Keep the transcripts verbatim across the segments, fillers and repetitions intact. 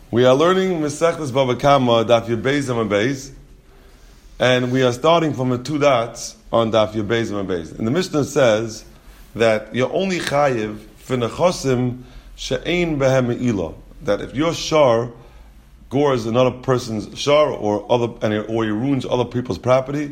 We are learning Masechtas Bava Kama, Daf Yud Beis Amud Beis, and we are starting from the two dots on Daf Yud Beis Amud Beis. And the Mishnah says that you're only chayiv for nechosim she'ein behem me'ilah. That if your shar gores another person's shar or other, and or he ruins other people's property,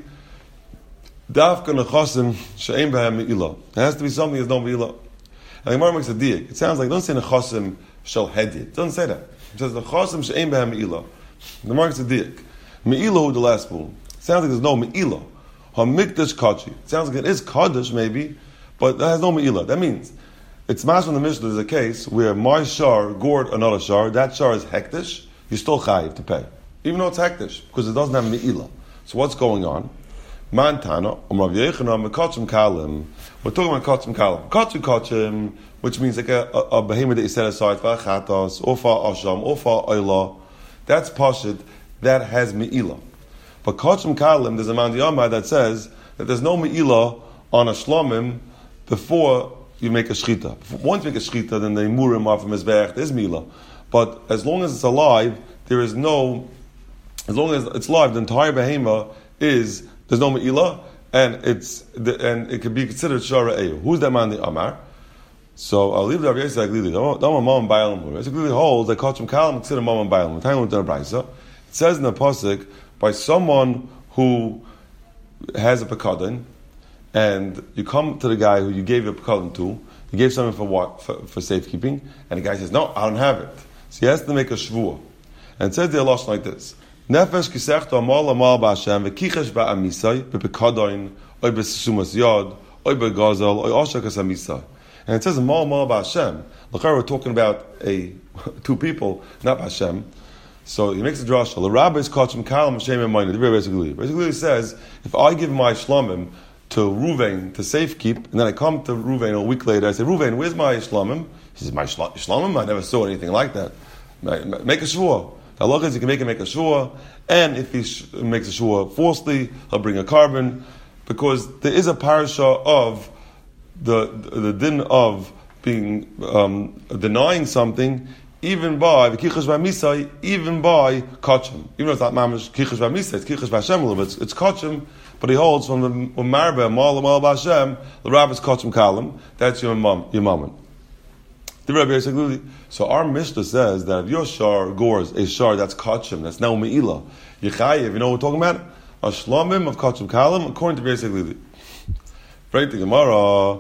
dafka nechosim she'ein behem me'ilah. It has to be something that's no me'ilah. And the Gemara makes a diak. It sounds like, don't say nechosim shel hedid. It doesn't say that. It says nechosim she'ein behem me'ilah. The Gemara makes a diak. Me'ilah the last spoon. It sounds like there's no me'ilah. Hamikdash kachi. It sounds like it is kaddish maybe, but that has no me'ilah. That means it's mas from the Mishnah. There's a case where my shar gored another shar. That shar is hektish. You're still chayiv to pay, even though it's hektish, because it doesn't have me'ilah. So what's going on? Mantana umrav yechana mekachim kalim. We're talking about kachim kalim. Kachim kachim, which means like a, a, a behemoth that you set aside for a chatas or for asham or for oila. That's pashut. That has me'ilah. But kachim kalim, there's a mandiyamah that says that there's no me'ilah on a shlomim before you make a shchita. Once you make a shchita, then the murim are from mizbeach. There's me'ilah. But as long as it's alive, there is no. As long as it's live, the entire behema is there's no me'ilah, and it's and it can be considered shara eyu. Who's that man? The Amar. So I'll leave the Rabbi Yisrael Glili. Don't want mom bailam. It's Glili holds that kachim kalim consider mom bailam. The time with the brayso. It says in the pasuk by someone who has a pekadon, and you come to the guy who you gave your pekadon to. You gave something for what? For, for safekeeping, and the guy says, "No, I don't have it." So he has to make a shvuah, and it says the lashon like this. Nefesh kisechto amal amal ba'Hashem v'kichesh ba'amisay b'pekadoin oy b'sumas yod oy b'gazal oy oshakas amisay. And it says amal amal ba'Hashem. L'chayr we're talking about a two people, not ba'Hashem. So he makes a drasha. L'rabbis kachim kalam shem emayna. The Rebbe basically basically says if I give my shlomim to Ruvain to safekeep, and then I come to Ruvain a week later, I say, Ruvain, where's my shlomim? He says, my shlomim? I never saw anything like that. Make a shvuah. The halacha is you can make him make a shvuah, and if he sh- makes a shvuah falsely, he'll bring a carbon, because there is a parasha of the the, the din of being um, denying something, even by the kichash b'misai, even by kachim. Even though it's not mamash kichash b'misai, it's kichash b'Hashem a little bit. It's, it's kachim, but he holds from the marbe mal mal b'Hashem the rabbis kachim kalim. That's your mom, your mom. The Rebbe basically. So our Mishnah says that if your shar gores a shar that's kachim, that's now me'ilah, yichayev. You know what we're talking about? A shlomim of kachim kalim, according to basically. Right to Gemara,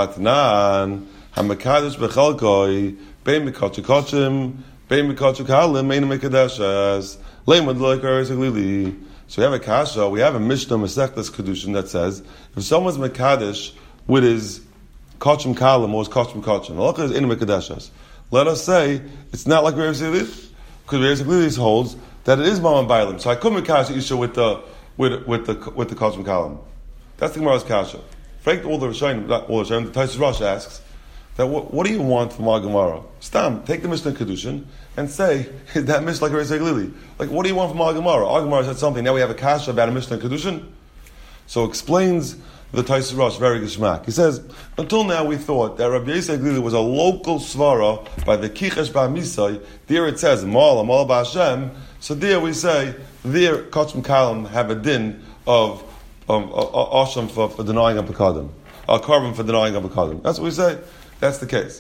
matnan hamakadosh bechalkoi bein mekachim kachim bein mekachim kalim mein mekadeshas leimad loikar basically. So we have a kasha. We have a Mishnah Masechtas Kedushin that says if someone's mekadesh with his kachim kalim or his kachim kachim, halacha is in mekadeshas. Let us say it's not like Rebbe Zilith, because Rebbe Zilith holds that it is Ma'am Bailim. So I couldn't kasha isha with the with with the with the kachim kalim. That's the Gemara's kasha. Frank, all the Rishonim, not all the Rishonim, the Taisus Rosh asks that what, what do you want from our Gemara? Stam, take the Mishnah Kedushin and say is that Mishnah like Rebbe Zilith? Like what do you want from our Gemara? Our Gemara said something. Now we have a kasha about a Mishnah Kedushin. So explains the Taisus Rosh very geshmak. He says, until now we thought that Rabbi Yisrael Glili was a local svara by the Kichesh Ba'misai. There it says, Mal, Mal Ba'Hashem. So there we say, there Kachim Kalim have a din of um, Asham for, for denying a Pekadim. A carbon for denying a Pekadim. That's what we say. That's the case.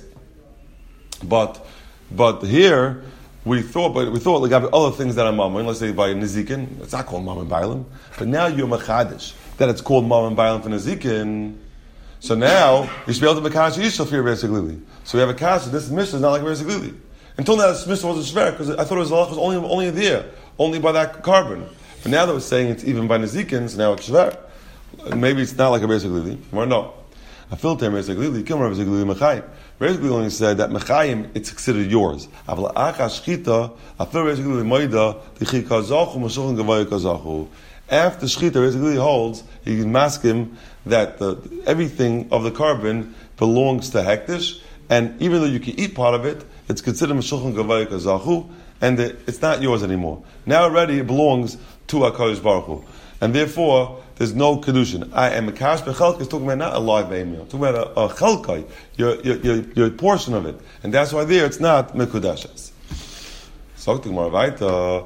But but here we thought, but we thought like other things that are Mammon, let's say by Nizikin, it's not called Mammon Bailam. But now you're Machadish that it's called Mammon Bailam for Nezikin. So now you should be able to Makash Yishal for your basically. So we have a kasha. This Mishnah is not like basically. Until now, this Mishnah wasn't shver because I thought it was, was only only there, only by that carbon. But now that we're saying it's even by Nezikin, so now it's shver. Maybe it's not like a basically. Or no, I feel time basically. Come on, basically Mechayim. Basically, only said that Mechayim it's considered yours. Avla Akash Shchita. I feel basically Moida Dichi Kazachu Mashulchan Gavaya Kazachu. After Shchita basically holds, he can mask him that the, everything of the carbon belongs to Hektish, and even though you can eat part of it, it's considered Meshulchan Gavaya Kazachu, and the, it's not yours anymore. Now already it belongs to HaKadosh Baruch Hu. And therefore, there's no Kedushin. I am a Kash Bechelka is talking about not a live Be'emil, talking about a, a Chelkai, your, your, your, your portion of it. And that's why there it's not Mekudashas. So Are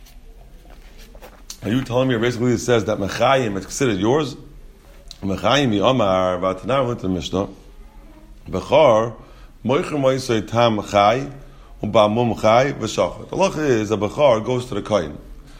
you telling me basically it says that Mechayim is considered yours? Mechayim Yomar Vatanar went to the Mishnah. Bechar Moicher Moisei Tam Chai Ubamum Chai V'Shachat. The law is a Bechar goes to the Kohen.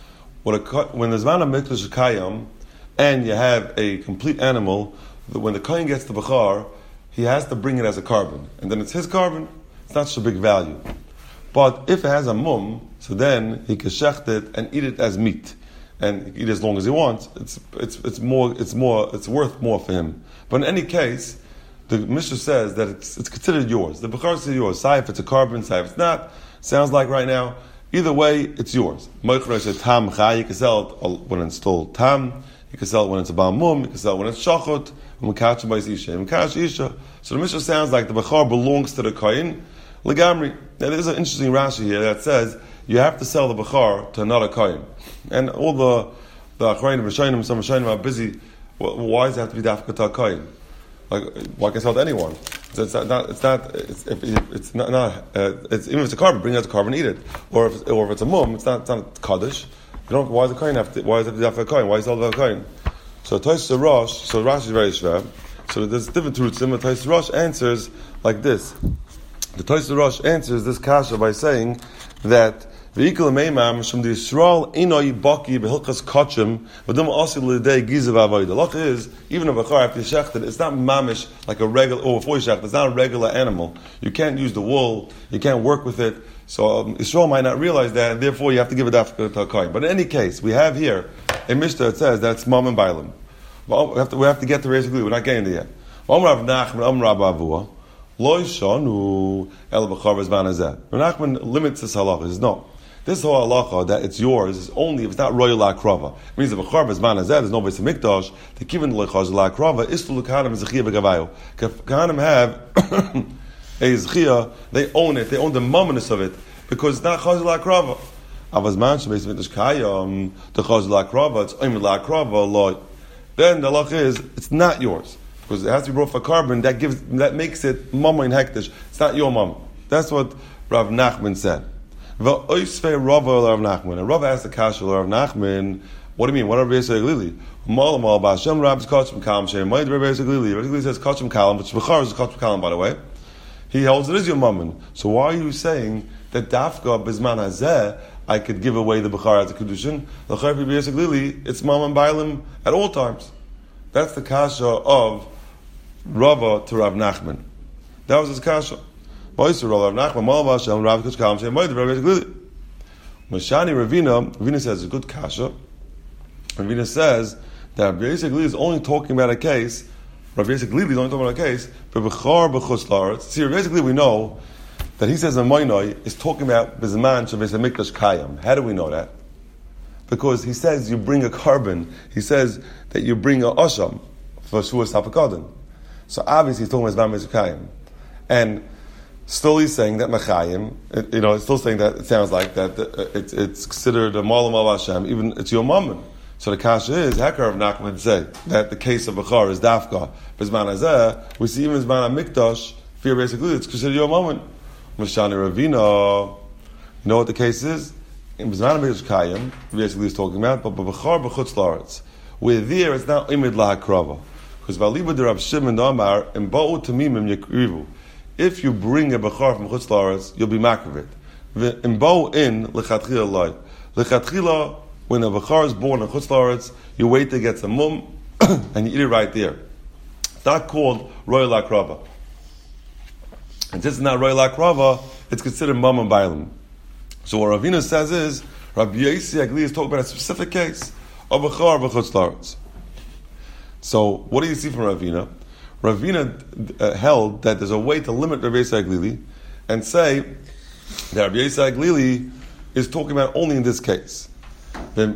When there's man of Mikdash Kayam and you have a complete animal, when the Kohen gets the Bechar, he has to bring it as a carbon. And then it's his carbon, it's not such a big value. But if it has a mum, so then he can shecht it and eat it as meat. And he can eat as long as he wants. It's it's it's more it's more it's worth more for him. But in any case, the Mishnah says that it's it's considered yours. The Bechar is yours. Say if it's a carbon, say if it's not. Sounds like right now. Either way, it's yours. Moichra says tam chai. You can sell it when it's still tam. You can sell it when it's a bal mum. You can sell it when it's shachot. Mekach by isha. Mekach isha. So the Mishnah sounds like the Bechar belongs to the Kohen. Legamri. Now there's an interesting Rashi here that says you have to sell the Bechar to another Kohen. And all the the Achrayim and Rishonim, some Rishonim are busy. Well, why does it have to be dafka to a Kohen? Like, why can I sell it to anyone? It's not. It's not. It's, if, it's not. not uh, it's, even if it's a carbon, bring it as a carbon, eat it. Or if, or if it's a mum, it's not. It's not kaddish. You don't. Why does the Kohen have to? Why does it have to be dafka a Kohen? Why is it all about a Kohen? So Tosfos Rosh. So Rashi is very shver. So there's different roots. And Tosfos Rosh answers like this. The Tosfos Rosh answers this kasha by saying that V'ikol meimam shum d'Yisrael inoi baki behilchas kachim v'dum asil l'dei gizav avodah. The loch is even a bechar after you shechted, it's not mamish like a regular or before you shechted. It's not a regular animal. You can't use the wool. You can't work with it. So um, Yisrael might not realize that, and therefore you have to give it after to a kohen. But in any case, we have here a Mishnah that says that's mam and bailim. We have to we have to get to basically. We're not getting there yet. Rav Nachman, Am Rav Avua, lo yishanu el bechar b'zman hazeh. Rav Nachman limits this halacha. He says no. This whole halacha that it's yours is only if it's not royal la'akrava. It means if a bechar b'zman hazeh, there's no base of mikdash. The kiven lechaz la'akrava is to l'kahanim zechiyah b'gavayu. Kahanim have a zechiyah, they own it. They own the mumminess of it because it's not chaz la'akrava. Avazman shebase mikdash kayam the chaz la'akrava. It's oim la'akrava loy. Then the halacha is it's not yours because it has to be brought for carbon. That gives that makes it mama in hektish. It's not your mama. That's what Rav Nachman said. Rav Nachman. And Rav asked the kasha Rav Nachman, what do you mean? What are Rav Yisrael Glili? Mal mal ba'ashem Rav kachim kalam shem. Why Rav Yisrael Glili? Rav Glili says kachim kalam, which bechar is kachim kalam, by the way. He holds it is your mammon. So why are you saying that dafka bizman hazeh I could give away the bechar as a kedushin? The Rav Yisrael Glili, it's mammon bailim at all times. That's the kasha of Rava to Rav Nachman. That was his kasha. Mashani Ravina, Ravina says a good kasha. Ravina says that Rabbi Yosef Glili is only talking about a case. Rabbi Yosef Glili is only talking about a case. But b'char b'chutz la'aretz. See, Rabbi Yosef Glili, we know that he says a moinoi is talking about b'zman shebeis hamikdash kayam. How do we know that? Because he says you bring a carbon. He says that you bring a osham for shuas hafakadim. So obviously he's talking about b'zman shebeis kayam. And still, he's saying that Mechayim, you know, it's still saying that it sounds like that it's, it's considered a Malam al Hashem, even it's your mammon. So the kasha is, Hekar of Nachman say that the case of Bechar is Dafka, Bizman Hazeh, we see even Bizman HaMikdash, fear basically, it's considered your mammon. Mashani Ravina, you know what the case is? In Bizman HaMikdash Kayim, basically he's talking about, but Bechar B'chutz La'aretz, where there it's not Imid Lahakrava. Because Valiba de Rav Shimon Damar, in Ba'u Tamimim Yakrivu, if you bring a bechar from chutz la'aretz, you'll be makriv it. In bo in lechatchila loy. Lechatchila, when a bechar is born in chutz la'aretz, you wait to get some mum and you eat it right there. It's not called royal akrava. And since it's not royal akrava, it's considered mum and bailim. So what Ravina says is, Rabbi Yossi Agli is talking about a specific case of bechar b'chutz la'aretz. So what do you see from Ravina? Ravina uh, held that there's a way to limit Rabbi Yisrael Glili and say that Rabbi Yisrael Glili is talking about only in this case. If we held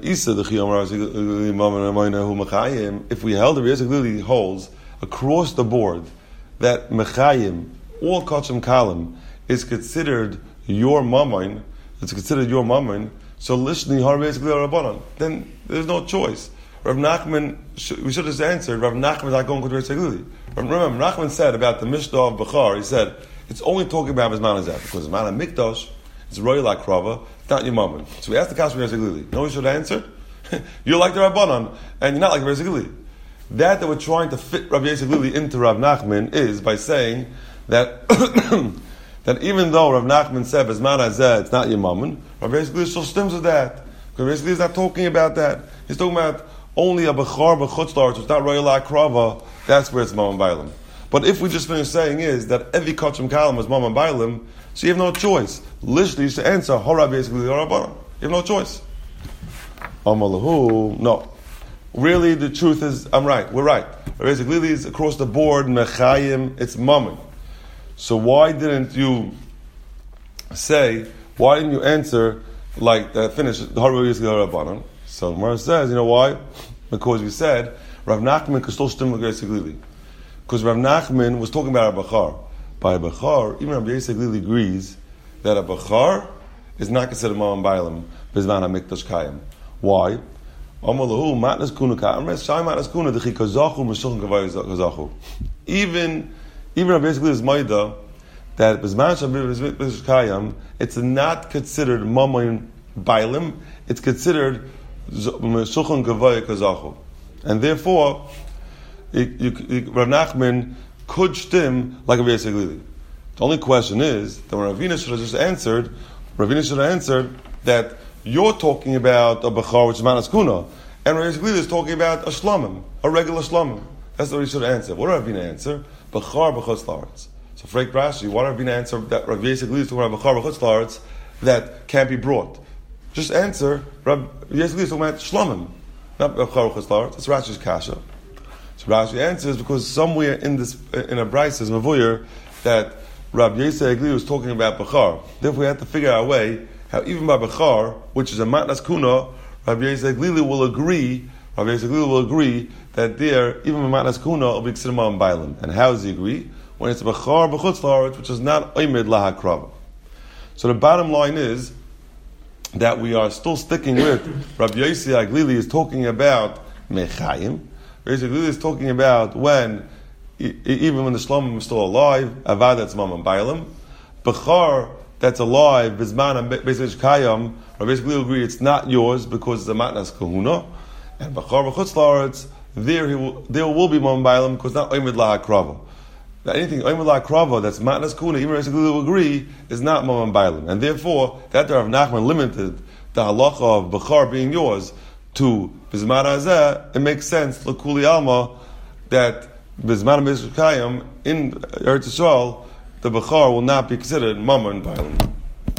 Rabbi Yisrael Glili holds across the board that Mechayim, all Kachim Kalim, is considered your mammon, it's considered your mammon, so lishni har Rabbi Yisrael Rabbanan, then there's no choice. Rav Nachman, we should have answered, Rav Nachman is not going with Rabbi Yisrael Glili. Remember, Nachman said about the Mishnah of Bechar, he said, it's only talking about Bizman Hazeh, because Bizman HaMikdash it's royal akrava, it's not your mammon. So we asked the kasha Rabbi Yosef Glili. You know what we should answer? You're like the Rabbanon, and you're not like Rabbi Yosef Glili. That that we're trying to fit Rabbi Yosef Glili into Rav Nachman is by saying that that even though Rav Nachman said Bezman Hazeh, it's not your mammon, Rabbi Yosef Glili still stems with that. Because Rabbi Yosef Glili is not talking about that. He's talking about only a bechar b'chutzlar, it's not royal akrava. That's where it's mammon bailam. But if we just finish saying is that every kachim kalam is mammon bailam, so you have no choice. Literally, you should answer Hara basically Rabbanon. You have no choice. Amalahu, no. Really, the truth is, I'm right. We're right. Basically, is across the board mechayim. It's mammon. So why didn't you say? Why didn't you answer like that? Finish Hara basically Rabbanon. So Gemara says, you know why? Because we said Rav Nachman could still stimulate Yosef Glili. Because Rav Nachman was talking about a bachar. By a bachar, even Rav Yosef Glili agrees that a bachar is not considered ma'am bailam bizman hamikdash kayim. Why? Amalahu matnas kuna ka'amres shai matnas kuna dechi kazachu meshulchan kavay kazachu. Even even Rav Yosef Glili is maida that bizman hamikdash kayim, it's not considered ma'am bailam. It's considered meshulchan kavay kazachu, and therefore. It, you, you, Rav Nachman could stim like Rav Yosef Glili. The only question is that when Ravina should have just answered, Ravina should have answered that you're talking about a bechar which is manas kuna, and Rav Yosef Glili is talking about a shlomim, a regular shlomim. That's what he should have answered. What did Ravina answer? Bechar b'chutz la'aretz. So Freik Rashi, why did Ravina answer that Rav Yosef Glili is talking about bechar b'chutz la'aretz that can't be brought? Just answer Rav Yosef Glili is talking about shlomim, not bechar b'chutz la'aretz. It's Rashi's kasha. So Rashi answers because somewhere in this in a brayso says Mavuyer that Rabbi Yosef Glili was talking about Bechar. Therefore, we have to figure out a way how even by Bechar, which is a matnas kuna, Rabbi Yosef Glili will agree. Rabbi Yosef Glili will agree that there even by matnas kuna will be considered ma'am bailam. And how does he agree? When it's Bechar b'chutz la'aretz, which is not oimed lahakrava. So the bottom line is that we are still sticking with Rabbi Yosef Glili is talking about mechayim. Basically, is talking about when, even when the shlomim is still alive, avad that's mamam bailam, bechar that's alive, bizman and basically kayam, or basically agree it's not yours because it's a matnas kahuna, and bechar b'chutz la'aretz, there he will, there will be mamam bailam because not oimid lahakrava. Anything oimid lahakrava that's matnas kahuna, even basically will agree is not mamam bailam, and therefore that Rav Nachman limited the halacha of bechar being yours to Bizman Hazeh, it makes sense, L'kuli Alma, that Bizman Mizrachayim in Eretz Yisrael, the Bechar will not be considered Mammon Bailam.